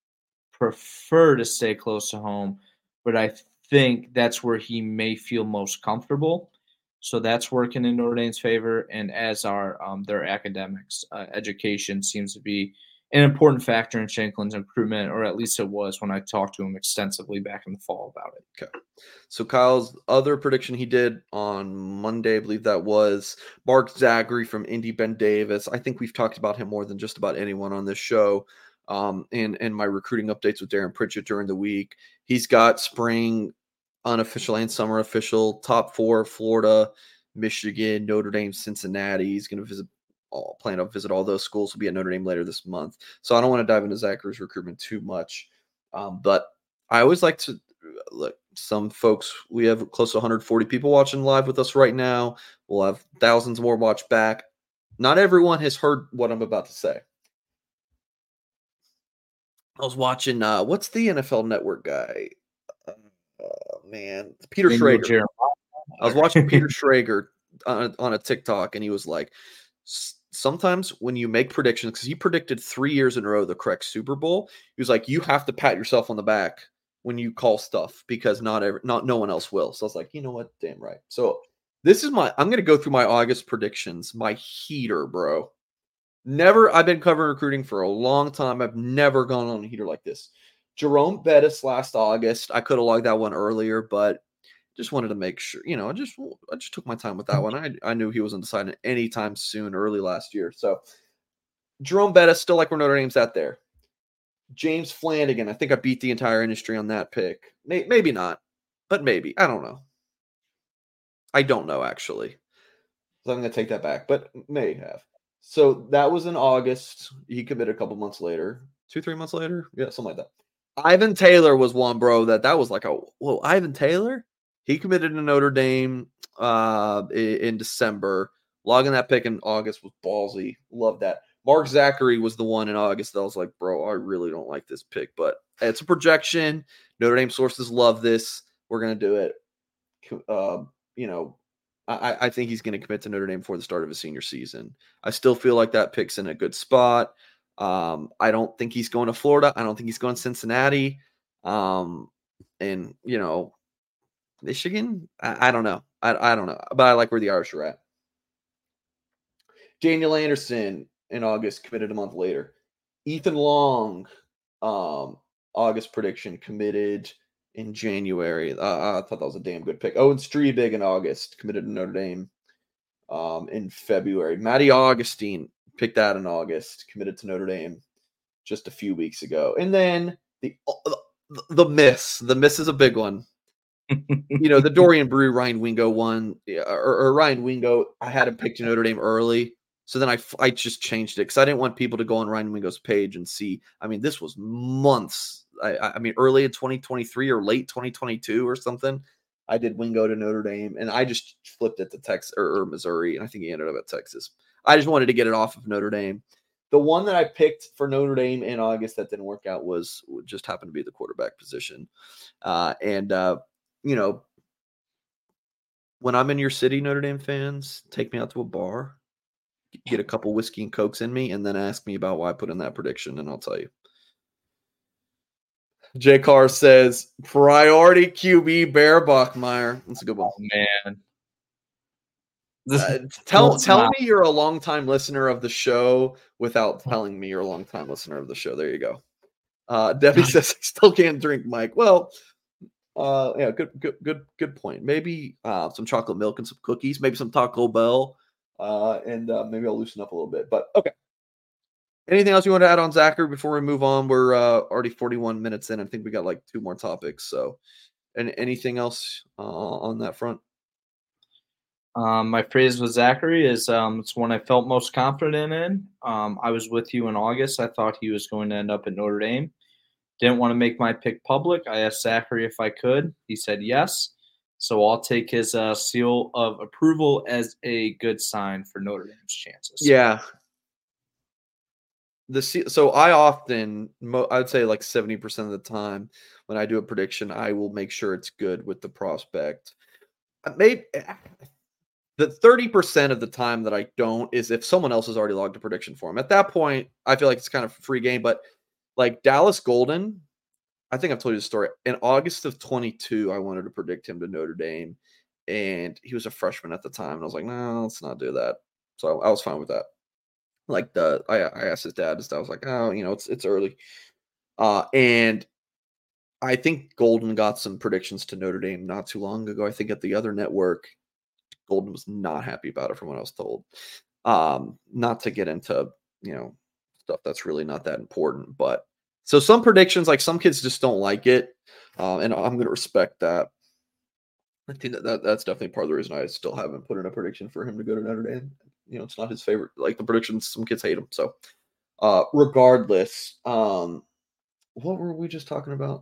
prefer to stay close to home, but I think that's where he may feel most comfortable. So that's working in Notre Dame's favor, and as are um, their academics. Uh, education seems to be an important factor in Shanklin's recruitment, or at least it was when I talked to him extensively back in the fall about it. Okay. So Kyle's other prediction he did on Monday, I believe that was Mark Zachary from Indy Ben Davis. I think we've talked about him more than just about anyone on this show. Um, and, and my recruiting updates with Darren Pritchett during the week. He's got spring unofficial and summer official, top four, Florida, Michigan, Notre Dame, Cincinnati. He's going to visit all, plan to visit all those schools. Will be at Notre Dame later this month. So I don't want to dive into Zachary's recruitment too much. Um, but I always like to look, some folks, we have close to one hundred forty people watching live with us right now. We'll have thousands more watch back. Not everyone has heard what I'm about to say. I was watching, uh, what's the N F L Network guy? Uh, man, Peter Schrager. I was watching Peter Schrager on, on a TikTok, and he was like, sometimes when you make predictions, because he predicted three years in a row the correct Super Bowl, he was like, you have to pat yourself on the back when you call stuff because not every, not no one else will. So I was like, you know what, damn right. So this is my, I'm gonna go through my August predictions, my heater, bro. Never, I've been covering recruiting for a long time. I've never gone on a heater like this. Jerome Bettis last August. I could have logged that one earlier, but just wanted to make sure, you know, I just I just took my time with that one. I I knew he wasn't deciding anytime soon early last year. So Jerome Bettis, still like where Notre Dame's at there. James Flanagan, I think I beat the entire industry on that pick. May, maybe not, but maybe. I don't know. I don't know, actually. So I'm going to take that back, but may have. So that was in August. He committed a couple months later. Two, three months later? Yeah, something like that. Ivan Taylor was one, bro, that that was like a, whoa, Ivan Taylor? He committed to Notre Dame uh, in December. Logging that pick in August was ballsy. Love that. Mark Zachary was the one in August that I was like, bro, I really don't like this pick, but it's a projection. Notre Dame sources love this. We're going to do it. Uh, you know, I, I think he's going to commit to Notre Dame before the start of his senior season. I still feel like that pick's in a good spot. Um, I don't think he's going to Florida. I don't think he's going to Cincinnati. Um, and, you know, Michigan, I, I don't know. I, I don't know. But I like where the Irish are at. Daniel Anderson in August, committed a month later. Ethan Long, um, August prediction, committed in January. Uh, I thought that was a damn good pick. Owen Strebig in August, committed to Notre Dame um, in February. Matty Augustine picked that in August, committed to Notre Dame just a few weeks ago. And then the the, the miss. The miss is a big one. You know, the Dorian Brew, Ryan Wingo one, or, or Ryan Wingo, I had him picked to Notre Dame early. So then I, I just changed it because I didn't want people to go on Ryan Wingo's page and see. I mean, this was months. I, I mean, early in twenty twenty-three or late twenty twenty-two or something. I did Wingo to Notre Dame, and I just flipped it to Texas or, or Missouri, and I think he ended up at Texas. I just wanted to get it off of Notre Dame. The one that I picked for Notre Dame in August that didn't work out was just happened to be the quarterback position. Uh, and, uh, you know, when I'm in your city, Notre Dame fans, take me out to a bar, get a couple whiskey and cokes in me, and then ask me about why I put in that prediction, and I'll tell you. Jay Carr says, priority Q B Bear Bachmeier. That's a good one. Oh, man. Uh, tell tell me you're a longtime listener of the show without telling me you're a longtime listener of the show. There you go. Uh, Debbie says, I still can't drink, Mike. Well, uh, yeah, good, good, good, good point. Maybe uh, some chocolate milk and some cookies, maybe some Taco Bell, uh, and uh, maybe I'll loosen up a little bit. But okay. Anything else you want to add on Zachary before we move on? We're uh, already forty-one minutes in. I think we got like two more topics. So, and anything else uh, on that front? Um, my phrase with Zachary is um, it's one I felt most confident in. Um, I was with you in August. I thought he was going to end up at Notre Dame. Didn't want to make my pick public. I asked Zachary if I could. He said yes. So I'll take his uh, seal of approval as a good sign for Notre Dame's chances. Yeah. The so I often, I'd say like seventy percent of the time when I do a prediction, I will make sure it's good with the prospect. Maybe the thirty percent of the time that I don't is if someone else has already logged a prediction for him. At that point, I feel like it's kind of a free game. But like Dallas Golden, I think I've told you the story. In August of twenty-two, I wanted to predict him to Notre Dame, and he was a freshman at the time. And I was like, no, let's not do that. So I was fine with that. Like the, I, I asked his dad, his dad was like, oh, you know, it's it's early. Uh, and I think Golden got some predictions to Notre Dame not too long ago. I think at the other network, Golden was not happy about it from what I was told. Um, not to get into, you know, stuff that's really not that important. But so some predictions, like some kids just don't like it. Uh, and I'm going to respect that. I think that, that that's definitely part of the reason I still haven't put in a prediction for him to go to Notre Dame. You know, it's not his favorite. Like the predictions, some kids hate him. So uh, regardless, um, what were we just talking about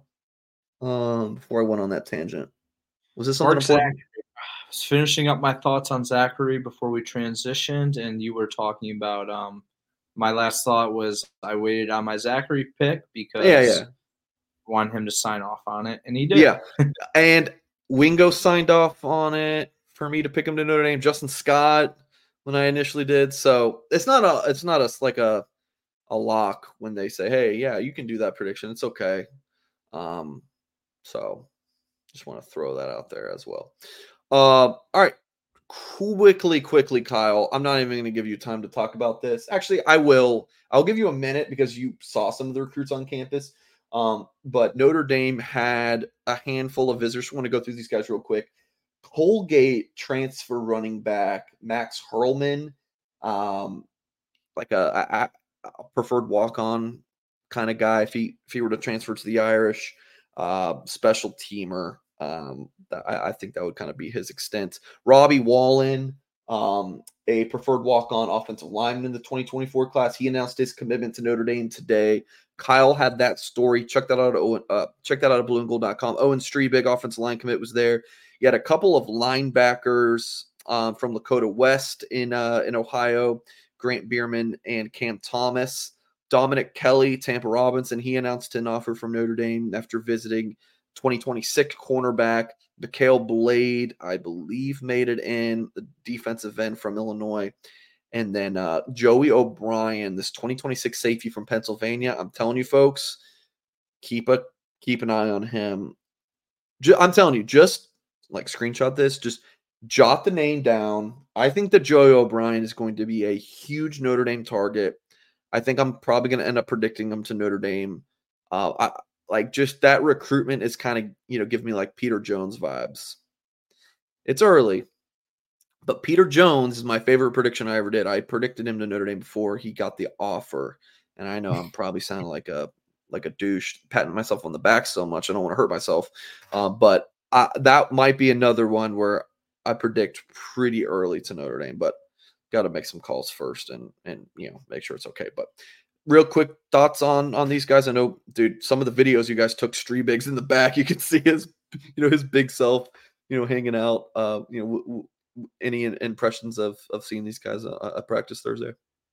um, before I went on that tangent? Was this something Mark important? Zachary. I was finishing up my thoughts on Zachary before we transitioned, and you were talking about um, my last thought was I waited on my Zachary pick because yeah, yeah. I wanted him to sign off on it, and he did. Yeah, and Wingo signed off on it for me to pick him to Notre Dame. Justin Scott when I initially did. So it's not a it's not a like a a lock when they say, hey, yeah, you can do that prediction. It's okay. Um, so just want to throw that out there as well. Uh, all right. Quickly, quickly, Kyle. I'm not even going to give you time to talk about this. Actually, I will. I'll give you a minute because you saw some of the recruits on campus. Um, but Notre Dame had a handful of visitors. I want to go through these guys real quick. Colgate transfer running back Max Hurlman, um, like a, a, a preferred walk-on kind of guy. If he if he were to transfer to the Irish, uh, special teamer. Um, I, I think that would kind of be his extent. Robbie Wallen, um, a preferred walk-on offensive lineman in the twenty twenty-four class. He announced his commitment to Notre Dame today. Kyle had that story. Check that out at uh, check that out at blue and gold dot com. Owen Strebig, offensive line commit, was there. You had a couple of linebackers um, from Lakota West in uh, in Ohio, Grant Bierman and Cam Thomas. Dominic Kelly, Tampa Robinson, he announced an offer from Notre Dame after visiting. twenty twenty-six cornerback, Mikhail Blade, I believe, made it in, the defensive end from Illinois. And then uh, Joey O'Brien, this twenty twenty-six safety from Pennsylvania. I'm telling you, folks, keep a keep an eye on him. I'm telling you, just like screenshot this. Just Jot the name down. I think that Joey O'Brien is going to be a huge Notre Dame target. I think I'm probably going to end up predicting him to Notre Dame. Uh, I, like just that recruitment is kind of, you know, give me like Peter Jones vibes. It's early, but Peter Jones is my favorite prediction I ever did. I predicted him to Notre Dame before he got the offer, and I know I'm probably sounding like a like a douche, patting myself on the back so much. I don't want to hurt myself, uh, but I, that might be another one where I predict pretty early to Notre Dame, but got to make some calls first and and you know make sure it's okay. But real quick thoughts on on these guys. I know, dude, some of the videos you guys took Strebigs in the back. You can see his you know his big self, you know, hanging out. Uh, you know, w- w- any impressions of of seeing these guys uh, at practice Thursday?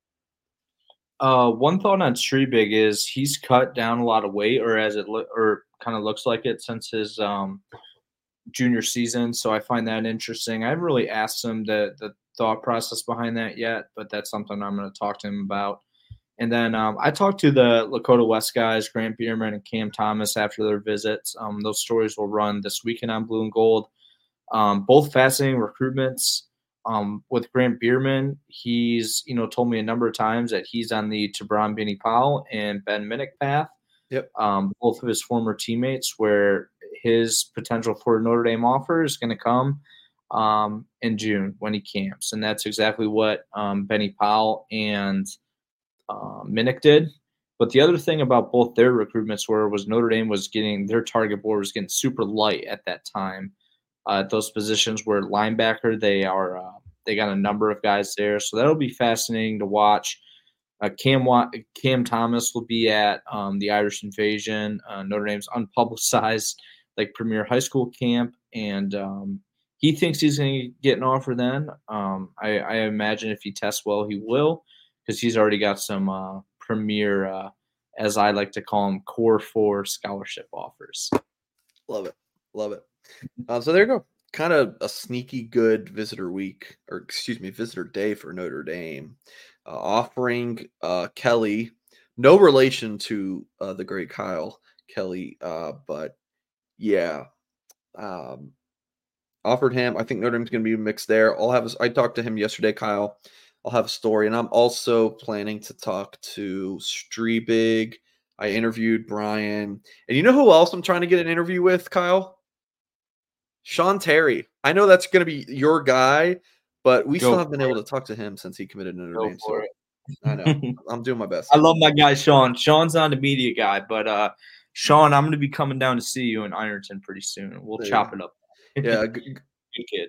Uh, one thought on Streebig is he's cut down a lot of weight, or as it lo- or kind of looks like it since his um, junior season. So I find that interesting. I haven't really asked him the the thought process behind that yet, but that's something I'm going to talk to him about. And then um, I talked to the Lakota West guys, Grant Bierman and Cam Thomas, after their visits. Um, those stories will run this weekend on Blue and Gold. Um, both fascinating recruitments. Um, with Grant Bierman, he's you know told me a number of times that he's on the Tabron Benny Powell and Ben Minnick path. Yep. Um, both of his former teammates, where his potential for Notre Dame offer is going to come um, in June when he camps, and that's exactly what um, Benny Powell and uh, Minnick did. But the other thing about both their recruitments were was Notre Dame was getting their target board was getting super light at that time. Uh, at those positions where linebacker, they are uh, they got a number of guys there, so that'll be fascinating to watch. Uh, Cam Cam Thomas will be at um, the Irish Invasion, uh, Notre Dame's unpublicized like premier high school camp, and um, he thinks he's going to get an offer then. Um, I, I imagine if he tests well, he will, because he's already got some uh, premier, uh, as I like to call them, core four scholarship offers. Love it, love it. Uh, so there you go. Kind of a sneaky good visitor week, or excuse me, visitor day for Notre Dame, uh, offering uh, Kelly, no relation to uh, the great Kyle Kelly, uh, but yeah, um, offered him. I think Notre Dame's going to be mixed there. I'll have. A, I talked to him yesterday, Kyle. I'll have a story, and I'm also planning to talk to Streebig. I interviewed Brian, and you know who else I'm trying to get an interview with, Kyle? Sean Terry. I know that's going to be your guy, but we Go still haven't been it. able to talk to him since he committed to Notre Go Dame. for So it. I know I'm doing my best. I love my guy Sean. Sean's not a media guy, but uh, Sean, I'm going to be coming down to see you in Ironton pretty soon. We'll There chop it up. Yeah. G- Good kid.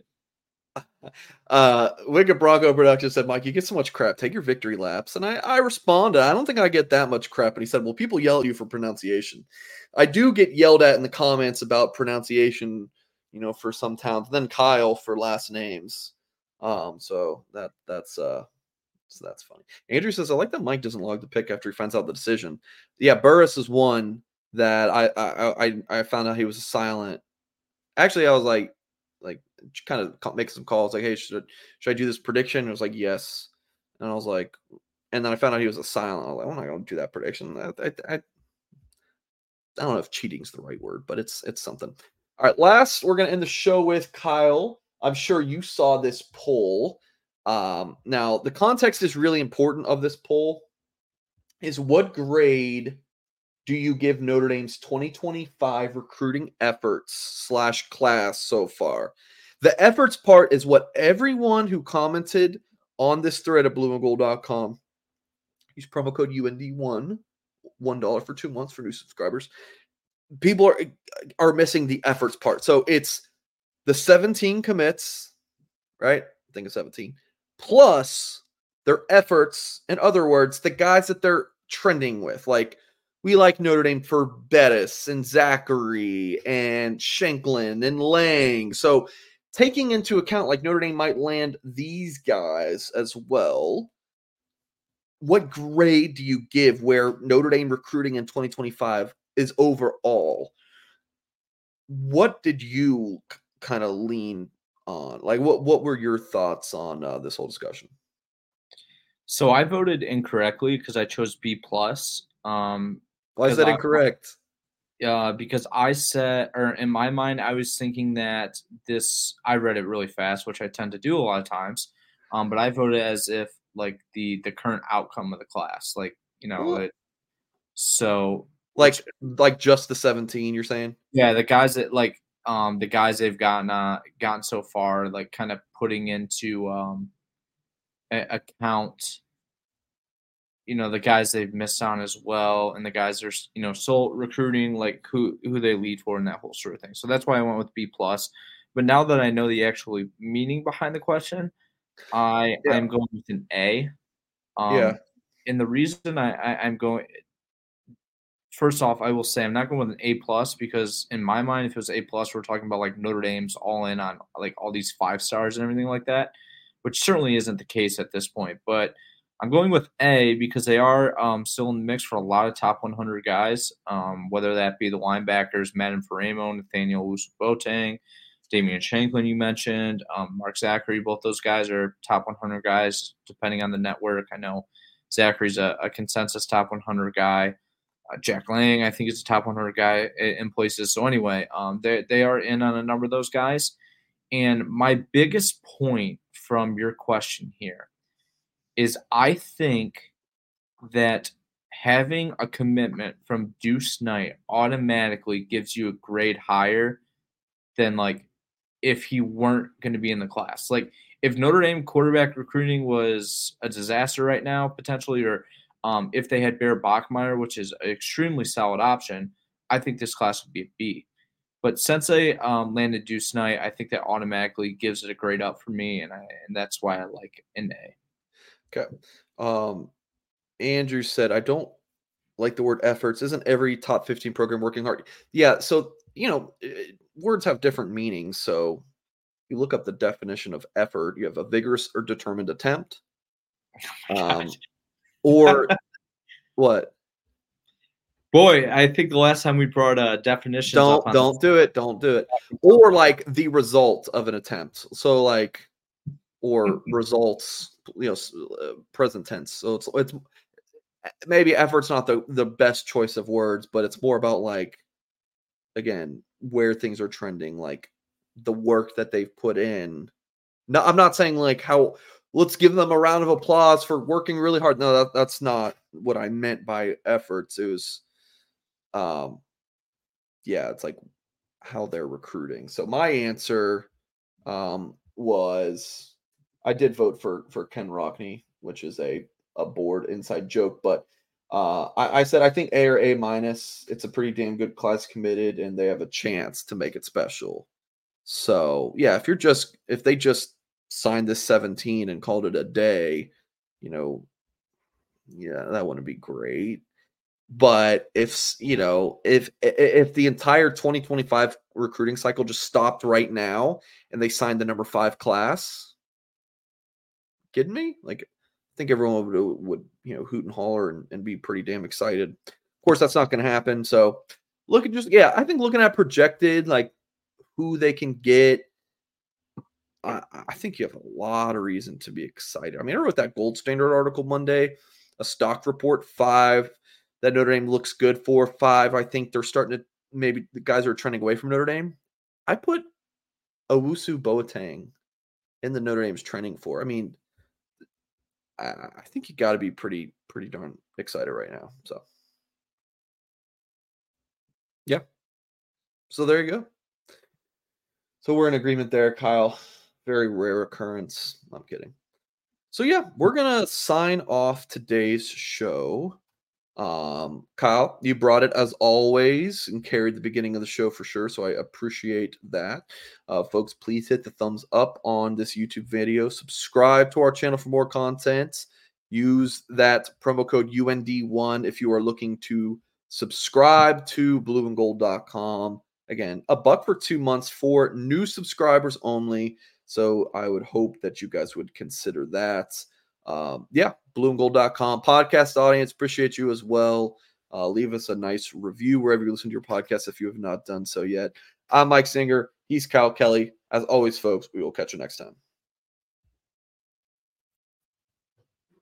Uh, Wicked Bronco Production said, Mike, you get so much crap. Take your victory laps. And I, I responded, I don't think I get that much crap. And he said, well, people yell at you for pronunciation. I do get yelled at in the comments about pronunciation, you know, for some towns. Then Kyle for last names. Um, so that that's uh so that's funny. Andrew says, I like that Mike doesn't log the pick after he finds out the decision. Yeah, Burris is one that I I I, I found out he was silent. Actually, I was like, like kind of make some calls like, hey, should should I do this prediction? And it was like, yes. And I was like, and then I found out he was a silent. I was like, I'm not going to do that prediction. I, I, I, I don't know if cheating is the right word, but it's it's something. All right, last we're going to end the show with Kyle. I'm sure you saw this poll. Um, now the context is really important of this poll. Is what grade do you give Notre Dame's twenty twenty-five recruiting efforts slash class so far? The efforts part is what everyone who commented on this thread at blue and gold dot com, use promo code U N D one, one dollar for two months for new subscribers. People are, are missing the efforts part. So it's the seventeen commits, right? I think it's seventeen, plus their efforts. In other words, the guys that they're trending with, like, we like Notre Dame for Bettis and Zachary and Shanklin and Lang. So taking into account, like, Notre Dame might land these guys as well, what grade do you give where Notre Dame recruiting in twenty twenty-five is overall? What did you k- kind of lean on? Like, what, what were your thoughts on uh, this whole discussion? So I voted incorrectly because I chose B plus. Um, Why is that I, incorrect? Uh, because I said, or in my mind, I was thinking that this, I read it really fast, which I tend to do a lot of times. Um, but I voted as if like the the current outcome of the class, like you know, Well, it, so which like like just the seventeen, you're saying? yeah, the guys that like um the guys they've gotten uh gotten so far, like kind of putting into um a- account, you know, the guys they've missed on as well, and the guys they're you know still recruiting, like who who they lead for and that whole sort of thing. So that's why I went with B plus. But now that I know the actual meaning behind the question, I Yeah. I'm going with an A. Yeah. Um, and the reason I, I I'm going first off, I will say I'm not going with an A plus because in my mind, if it was A plus, we're talking about like Notre Dame's all in on like all these five stars and everything like that, which certainly isn't the case at this point. But I'm going with A because they are um, still in the mix for a lot of top one hundred guys, um, whether that be the linebackers, Madden Faramo, Nathaniel Usu-Boateng, Damian Shanklin, you mentioned, um, Mark Zachary. Both those guys are top one hundred guys, depending on the network. I know Zachary's a, a consensus top one hundred guy. Uh, Jack Lang, I think, is a top one hundred guy in places. So anyway, um, they they are in on a number of those guys. And my biggest point from your question here is I think that having a commitment from Deuce Knight automatically gives you a grade higher than like if he weren't going to be in the class. Like if Notre Dame quarterback recruiting was a disaster right now, potentially, or um, if they had Bear Bachmeier, which is an extremely solid option, I think this class would be a B. But since they um, landed Deuce Knight, I think that automatically gives it a grade up for me, and I and that's why I like an A. Okay. Um, Andrew said, I don't like the word efforts. Isn't every top fifteen program working hard? Yeah. So, you know, it, words have different meanings. So you look up the definition of effort, you have a vigorous or determined attempt. Um, or what? Boy, I think the last time we brought uh, definitions Don't up on don't do it. Don't do it. Or like the result of an attempt. So like, or results. You know, uh, present tense. So it's it's maybe effort's not the the best choice of words, but it's more about like again where things are trending, like the work that they've put in. No, I'm not saying like how let's give them a round of applause for working really hard. No, that, that's not what I meant by efforts. It was, um, yeah, it's like how they're recruiting. So my answer um, was I did vote for for Ken Rockney, which is a a board inside joke, but uh, I, I said I think A or A minus. It's a pretty damn good class committed, and they have a chance to make it special. So yeah, if you're just if they just signed this seventeen and called it a day, you know, yeah, that wouldn't be great. But if you know, if if the entire twenty twenty-five recruiting cycle just stopped right now and they signed the number five class, kidding me? Like, I think everyone would, would you know hoot and holler and, and be pretty damn excited. Of course, that's not going to happen. So, look at just yeah, I think looking at projected like who they can get, I, I think you have a lot of reason to be excited. I mean, I wrote that Gold Standard article Monday, a stock report five that Notre Dame looks good for five. I think they're starting to maybe the guys are trending away from Notre Dame. I put Owusu Boateng in the Notre Dame's trending for. I mean, I, I think you got to be pretty pretty darn excited right now. So, yeah. So there you go. So we're in agreement there, Kyle. Very rare occurrence. I'm kidding. So yeah, we're gonna sign off today's show. Um, Kyle, you brought it as always and carried the beginning of the show for sure. So I appreciate that. Uh, folks, please hit the thumbs up on this YouTube video. Subscribe to our channel for more content. Use that promo code U N D one if you are looking to subscribe to blue and gold dot com. Again, a buck for two months for new subscribers only. So I would hope that you guys would consider that. Um, yeah, blue and gold dot com podcast audience. Appreciate you as well. Uh, leave us a nice review wherever you listen to your podcast if you have not done so yet. I'm Mike Singer. He's Kyle Kelly. As always, folks, we will catch you next time.